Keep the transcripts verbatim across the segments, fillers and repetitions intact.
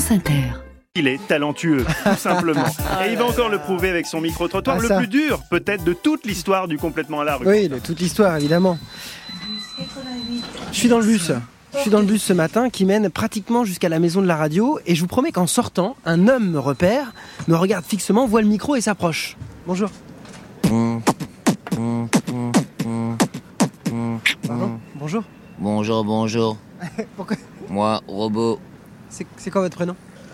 France Inter. Il est talentueux, tout simplement. Et il va encore le prouver avec son micro-trottoir, Ah, le ça. plus dur, peut-être, de toute l'histoire du complètement à la rue. Oui, de toute l'histoire, évidemment. Je suis dans le bus. Je suis dans le bus ce matin qui mène pratiquement jusqu'à la maison de la radio et je vous promets qu'en sortant, un homme me repère, me regarde fixement, voit le micro et s'approche. Bonjour. Pardon ? Bonjour. Bonjour, bonjour. Pourquoi ? Moi, robot. C'est, c'est quoi votre prénom ?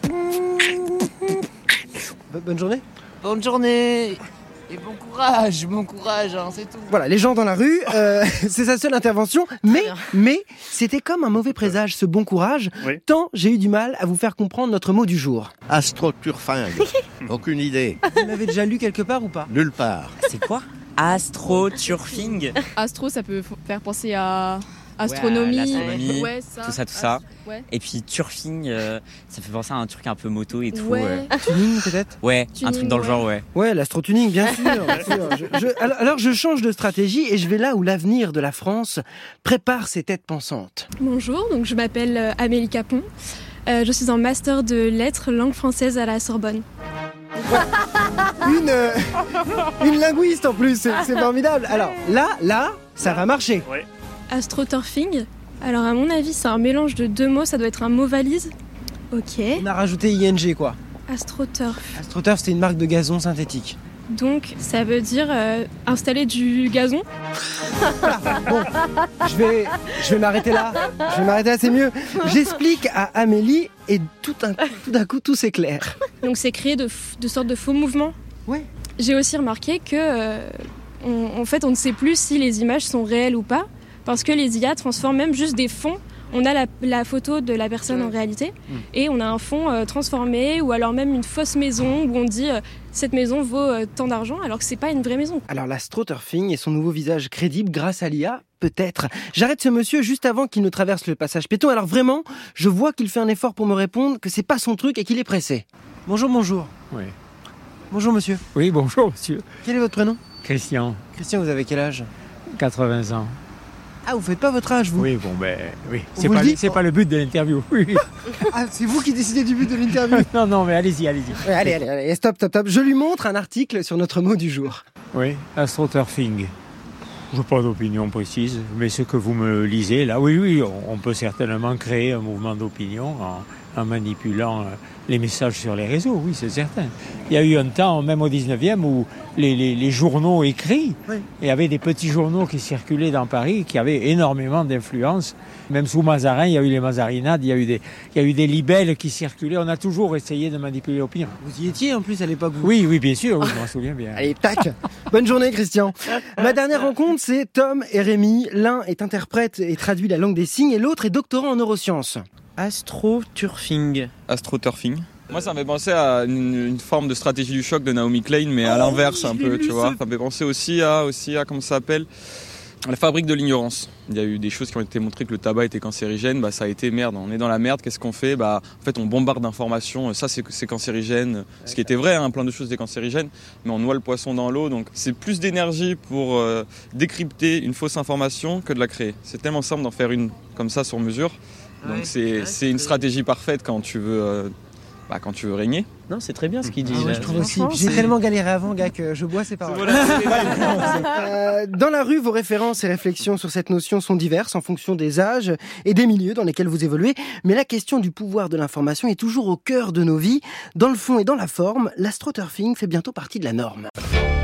Bo- Bonne journée. Bonne journée. Et bon courage, bon courage, hein, c'est tout. Voilà, les gens dans la rue, euh, c'est sa seule intervention, mais, bien. mais c'était comme un mauvais présage, ce bon courage, Oui. tant j'ai eu du mal à vous faire comprendre notre mot du jour. Astroturfing. Aucune idée. Vous l'avez déjà lu quelque part ou pas ? Nulle part. C'est quoi Astroturfing. Astro, ça peut f- faire penser à astronomie. Ouais, à l'astronomie, Ouais, ça. tout ça, tout ça. Ast- Ouais. Et puis turfing, euh, ça fait penser à un truc un peu moto et tout. Ouais. euh. Tuning peut-être ? Ouais, Tuning, un truc dans le ouais. genre, ouais. Ouais, l'astrotuning, bien sûr. bien sûr. Je- je- alors, alors je change de stratégie et je vais là où l'avenir de la France prépare ses têtes pensantes. Bonjour, donc je m'appelle euh, Amélie Capon. Euh, je suis en master de lettres langue française à la Sorbonne. Une, euh, une linguiste en plus, c'est, c'est formidable. Alors là, là, ça va marcher. Astroturfing. Alors à mon avis, c'est un mélange de deux mots, ça doit être un mot valise. Ok. On a rajouté ing quoi. Astroturf. AstroTurf, c'est une marque de gazon synthétique. Donc ça veut dire euh, installer du gazon. Bon, je vais, je vais m'arrêter là. Je vais m'arrêter là, c'est mieux. J'explique à Amélie et tout, un, tout d'un coup, tout s'éclaire. Donc c'est créer de, f- de sortes de faux mouvements. Ouais. J'ai aussi remarqué que, euh, on- en fait, on ne sait plus si les images sont réelles ou pas, parce que les I A transforment même juste des fonds. On a la, la photo de la personne en réalité, et on a un fond euh, transformé, ou alors même une fausse maison où on dit euh, cette maison vaut euh, tant d'argent, alors que c'est pas une vraie maison. Alors l'astroturfing et son nouveau visage crédible grâce à l'I A, peut-être. J'arrête ce monsieur juste avant qu'il ne traverse le passage piéton. Alors vraiment, je vois qu'il fait un effort pour me répondre, que c'est pas son truc et qu'il est pressé. Bonjour, bonjour. Oui. Bonjour monsieur. Oui, bonjour monsieur. Quel est votre prénom ? Christian, Christian, vous avez quel âge ? quatre-vingts ans. Ah, vous faites pas votre âge, vous ? Oui, bon ben, oui. On C'est vous pas, le dit c'est pas le but de l'interview. Oui. Ah, c'est vous qui décidez du but de l'interview. non, non, mais allez-y, allez-y. Ouais, allez, allez, allez, stop, stop, stop. Je lui montre un article sur notre mot du jour. Oui, astroturfing. Je n'ai pas d'opinion précise, mais ce que vous me lisez là, oui, oui, on, on peut certainement créer un mouvement d'opinion en, en manipulant euh, les messages sur les réseaux, oui, c'est certain. Il y a eu un temps, même au dix-neuvième, où les, les, les journaux écrits, Oui. il y avait des petits journaux qui circulaient dans Paris, qui avaient énormément d'influence. Même sous Mazarin, il y a eu les Mazarinades, il y a eu des, il y a eu des libelles qui circulaient. On a toujours essayé de manipuler l'opinion. Vous y étiez en plus à l'époque, vous ? Oui, oui, bien sûr, oui, je m'en souviens bien. Allez, tac. Bonne journée, Christian. Ma dernière rencontre, c'est Tom et Rémi. L'un est interprète et traduit la langue des signes et l'autre est doctorant en neurosciences. Astroturfing. Astroturfing. Moi, ça me fait penser à une, une forme de stratégie du choc de Naomi Klein, mais à Oh l'inverse oui, un je l'ai peu, lu, tu vois. ce- Ça me fait penser aussi à, aussi à, comment ça s'appelle, la fabrique de l'ignorance. Il y a eu des choses qui ont été montrées que le tabac était cancérigène, bah ça a été merde, on est dans la merde, qu'est-ce qu'on fait ? Bah en fait on bombarde d'informations, ça c'est, c'est cancérigène, ce qui était vrai, hein, plein de choses étaient cancérigènes, mais on noie le poisson dans l'eau, donc c'est plus d'énergie pour euh, décrypter une fausse information que de la créer. C'est tellement simple d'en faire une comme ça sur mesure, donc Ouais. c'est, Ouais, c'est une stratégie parfaite quand tu veux, euh, bah, quand tu veux régner. Non, c'est très bien ce qu'il dit. Ah ouais, là. je trouve aussi. Franchement, J'ai c'est- tellement galéré avant, gars, que je bois ces paroles. Euh, dans la rue, vos références et réflexions sur cette notion sont diverses en fonction des âges et des milieux dans lesquels vous évoluez. Mais la question du pouvoir de l'information est toujours au cœur de nos vies. Dans le fond et dans la forme, l'astroturfing fait bientôt partie de la norme.